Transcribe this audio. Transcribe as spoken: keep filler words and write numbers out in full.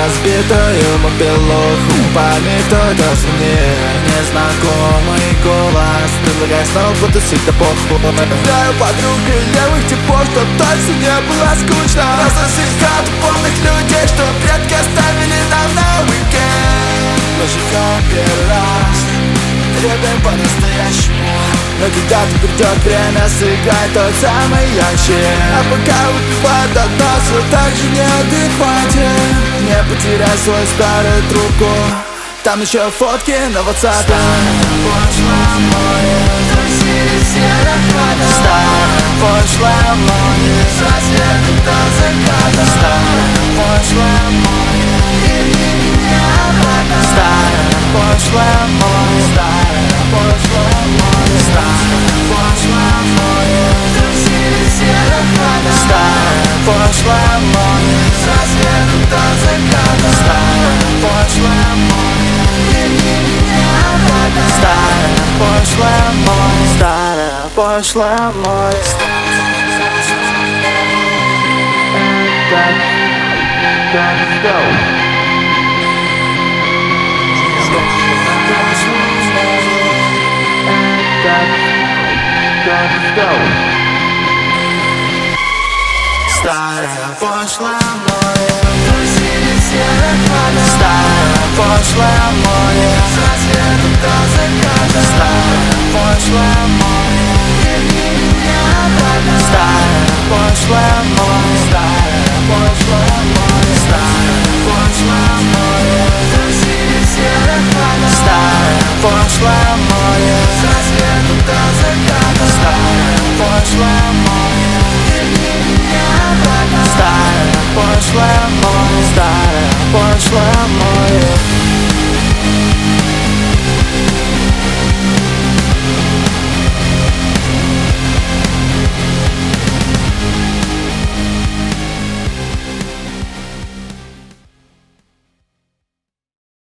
разбитую мобилуху. Пометуй даже мне незнакомый голос, предлагай снова потусить, да похуй. Гуляю подругой левых типов, чтоб точно не было скучно. Разносить хату полных людей, что предки оставили нам на уикенд. Мы живем первый раз, любим по-настоящему. Но когда-то придет время сыграть тот самый ящик. А пока выпивают до дна, все так же неадекватен. Не потеряй свою старую трубку, там еще фотки на WhatsApp. Пошлая море, тусили все до хвата. Старая пошлая море, со света до заката. Старая пошлая море, верни меня обратно. Старая пошлая море, старая пошлая море, старая пошлая море, тусили все до хвата. Старая пошлая море, со света до заката. Старая пошлая море, верни меня обратно. Старая пошлая море, старая пошлая море. Let's go. Старая пошлая море, тусили все до хвата. Старая пошлая море, со света до заката. Старая пошлая море, верни меня обратно. Старая пошлая море, старая пошлая море, старая пошлая море, тусили все до хвата. Старая пошлая море, со света до заката. Старая пошлая море, верни меня обратно. Старая пошлая море, старая пошлая море.